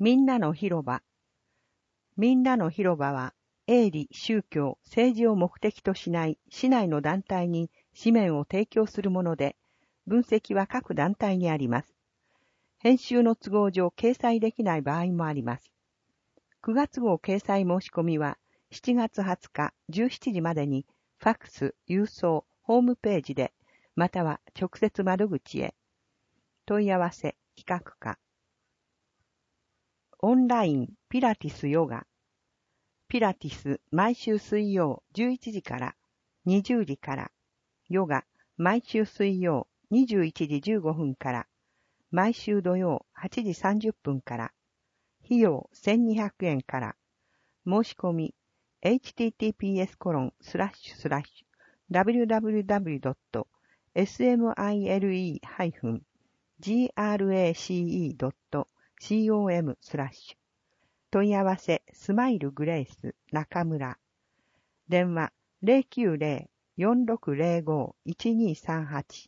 みんなの広場。みんなの広場は、営利、宗教、政治を目的としない市内の団体に紙面を提供するもので、分析は各団体にあります。編集の都合上掲載できない場合もあります。9月号掲載申し込みは、7月20日17時までに、ファックス、郵送、ホームページで、または直接窓口へ。問い合わせ、企画課。オンライン、ピラティスヨガ。ピラティス、毎週水曜11時から20時から。ヨガ、毎週水曜21時15分から。毎週土曜8時30分から。費用1200円から。申し込み、https://www.smile-grace.com/問い合わせ、スマイルグレイス、中村。電話、090-4605-1238。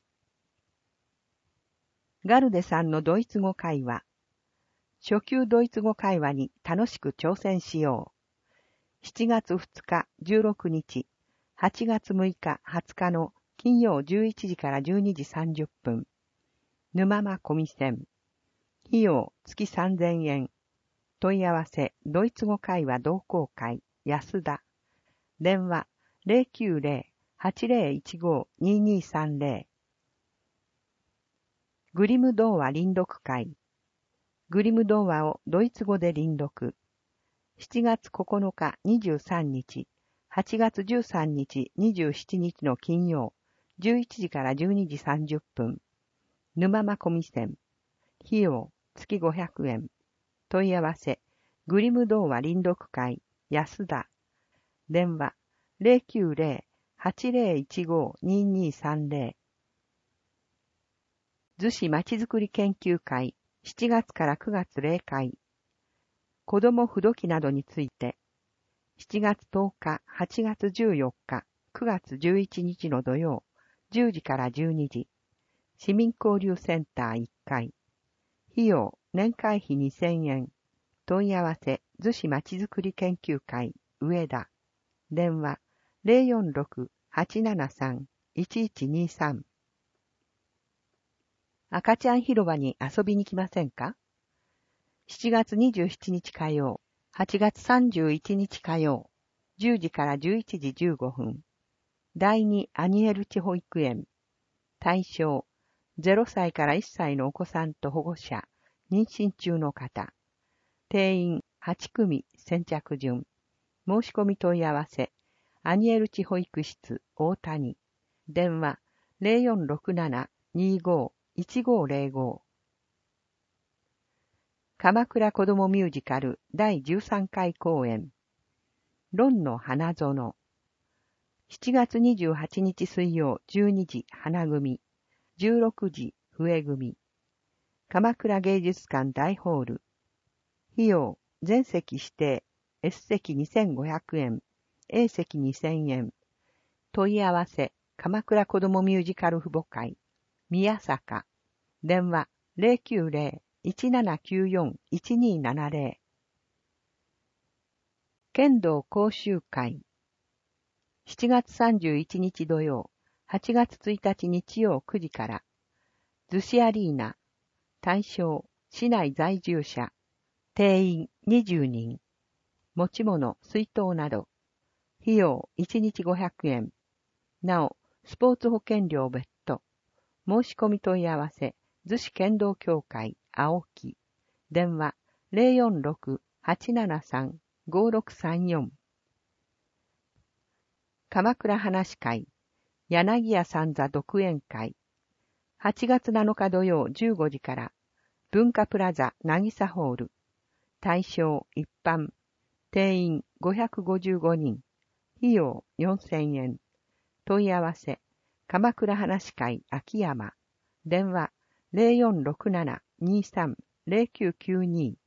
ガルデさんのドイツ語会話。初級ドイツ語会話に楽しく挑戦しよう。7月2日、16日、8月6日、20日の金曜11時から12時30分。沼間小見線。費用、月3000円。問い合わせ、ドイツ語会話同好会、安田。電話、090-8015-2230。グリム童話臨読会。グリム童話をドイツ語で臨読。7月9日23日、8月13日27日の金曜、11時から12時30分。沼間小見線。費用、月500円。問い合わせ、グリム童話臨読会、安田。電話、090-8015-2230。逗子まちづくり研究会、7月から9月例会。子ども不土器などについて、7月10日、8月14日、9月11日の土曜、10時から12時。市民交流センター1階。費用、年会費2000円。問い合わせ、逗子まちづくり研究会、上田。電話、046-873-1123。赤ちゃん広場に遊びに来ませんか？ 7 月27日火曜、8月31日火曜、10時から11時15分。第2アニエルチ保育園。対象、0歳から1歳のお子さんと保護者、妊娠中の方。定員8組先着順。申し込み問い合わせ。アニエルチ保育室大谷。電話 0467-25-1505。鎌倉子どもミュージカル第13回公演。論の花園。7月28日水曜12時花組。16時笛組。鎌倉芸術館大ホール。費用、全席指定、S 席2500円、A 席2000円。問い合わせ、鎌倉子どもミュージカル父母会、宮坂。電話、090-1794-1270。剣道講習会。7月31日土曜、8月1日日曜9時から。逗子アリーナ。対象、市内在住者。定員20人。持ち物、水筒など。費用1日500円。なお、スポーツ保険料別途。申し込み問い合わせ、逗子剣道協会、青木。電話、046-873-5634。鎌倉話会、柳家三座独演会。8月7日土曜15時から、文化プラザ渚ホール。対象一般。定員555人。費用4000円。問い合わせ。鎌倉話会秋山。電話 0467-23-0992。